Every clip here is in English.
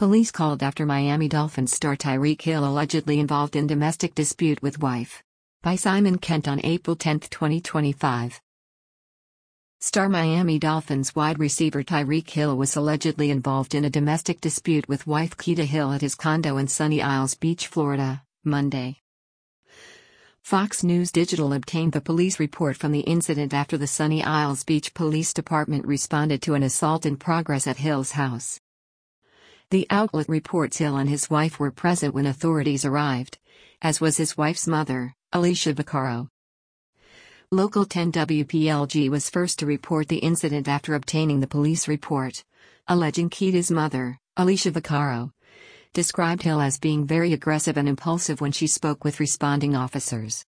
Police called after Miami Dolphins star Tyreek Hill allegedly involved in domestic dispute with wife. By Simon Kent on April 10, 2025. Star Miami Dolphins wide receiver Tyreek Hill was allegedly involved in a domestic dispute with wife Keita Hill at his condo in Sunny Isles Beach, Florida, Monday. Fox News Digital obtained the police report from the incident after the Sunny Isles Beach Police Department responded to an assault in progress at Hill's house. The outlet reports Hill and his wife were present when authorities arrived, as was his wife's mother, Alicia Vaccaro. Local 10 WPLG was first to report the incident after obtaining the police report, alleging Keita's mother, Alicia Vaccaro, described Hill as being very aggressive and impulsive when she spoke with responding officers.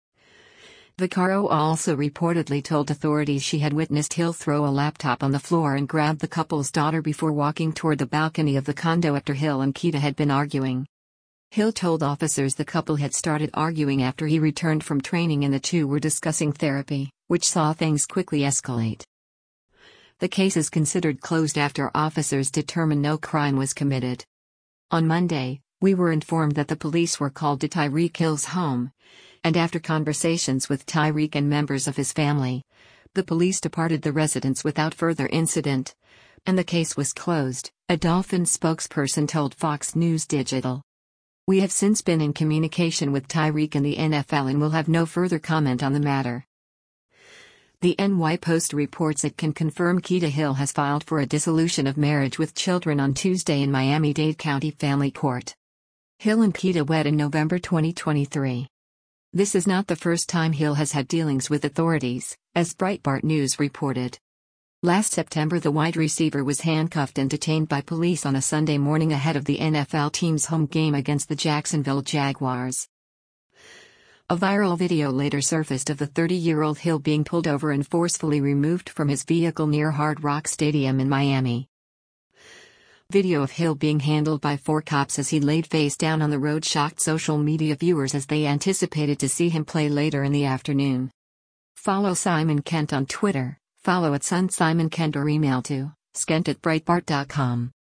Vaccaro also reportedly told authorities she had witnessed Hill throw a laptop on the floor and grab the couple's daughter before walking toward the balcony of the condo after Hill and Keita had been arguing. Hill told officers the couple had started arguing after he returned from training and the two were discussing therapy, which saw things quickly escalate. The case is considered closed after officers determined no crime was committed. On Monday, we were informed that the police were called to Tyreek Hill's home, and after conversations with Tyreek and members of his family, the police departed the residence without further incident, and the case was closed, a Dolphins spokesperson told Fox News Digital. We have since been in communication with Tyreek and the NFL and will have no further comment on the matter. The NY Post reports it can confirm Keita Hill has filed for a dissolution of marriage with children on Tuesday in Miami-Dade County Family Court. Hill and Keita wed in November 2023. This is not the first time Hill has had dealings with authorities, as Breitbart News reported. Last September, the wide receiver was handcuffed and detained by police on a Sunday morning ahead of the NFL team's home game against the Jacksonville Jaguars. A viral video later surfaced of the 30-year-old Hill being pulled over and forcefully removed from his vehicle near Hard Rock Stadium in Miami. Video of Hill being handled by 4 cops as he laid face down on the road shocked social media viewers as they anticipated to see him play later in the afternoon. Follow Simon Kent on Twitter, follow @SunSimonKent or email to skent@breitbart.com.